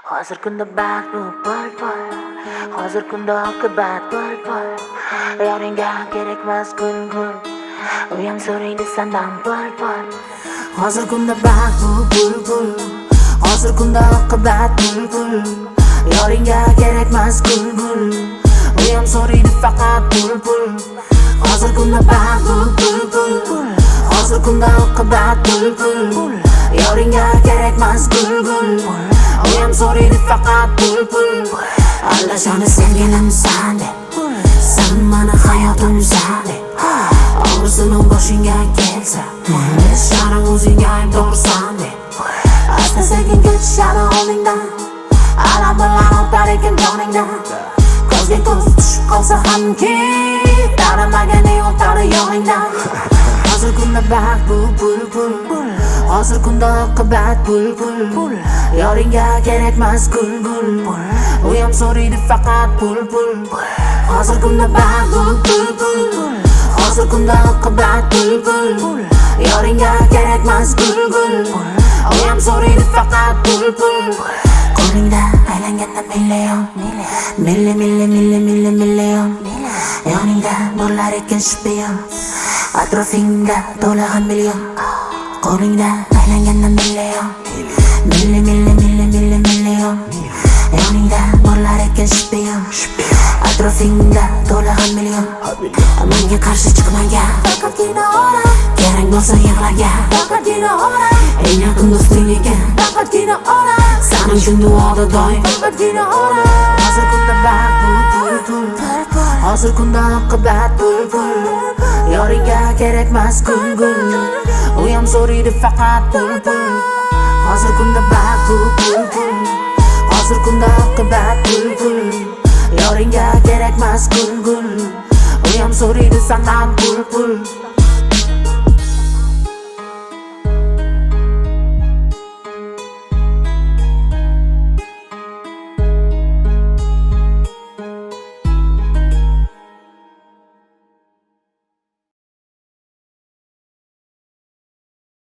Hozir kunda baxt bu pul. Hozir kunda oqibat pul. Yoringga kerakmas gul. Uyam so'raydi sendan pul. Hozir kunda baxt bu pul. Hozir kunda oqibat pul. Yoringga kerakmas gul. Uyam so'raydi faqat pul. Hozir kunda baxt bu pul. Hozir kunda oqibat pul. Yoringga kerakmas gul. Uyam so'raydi faqat pul. Allashani sevgilim sende. Sen mani hayotim sende. Og'risin boshingga kelsa, sharing o'zingga aybdorsan de. Asta sekin ketishadi oldingdan, alam bilan o'tar ekan joningdan. Ko'zga ko'z tushib qolsa hamki, tanimagan o'tadi yoningdan. Hozir kunda baxt bu pul. Hozir kunda oqibat pul. Yoringga kerakmas gul. Uyam so'raydi faqat pul. Hozir kunda baxt bu pul. Hozir kunda oqibat pul. Yoringga kerakmas gul. Uyam so'raydi faqat pul. Qo'lingda aylanganda million. Yoningda borlar ekan shpion, atrofingda to'lag'an million. Qo'lingda aylanganda million. Yoningda borlar ekan shpion, atrofingda to'lag'an million. Menga qarshi chiqmagan, faqatgina ora. Kerak bo'lsa yig'lagan, faqatgina ora. Eng yaqin do'sting ekan, faqatgina ora. Sen uchun duoda doim, faqatgina ora. Hozir kunda baxt bu pul. Hozir kunda oqibat pul. Yoringga kerakmas gul. Uyam so'raydi faqat pul. Hozir kunda baxt bu pul. Hozir kunda oqibat pul. Yoringga kerakmas gul. Uyam so'raydi sendan pul.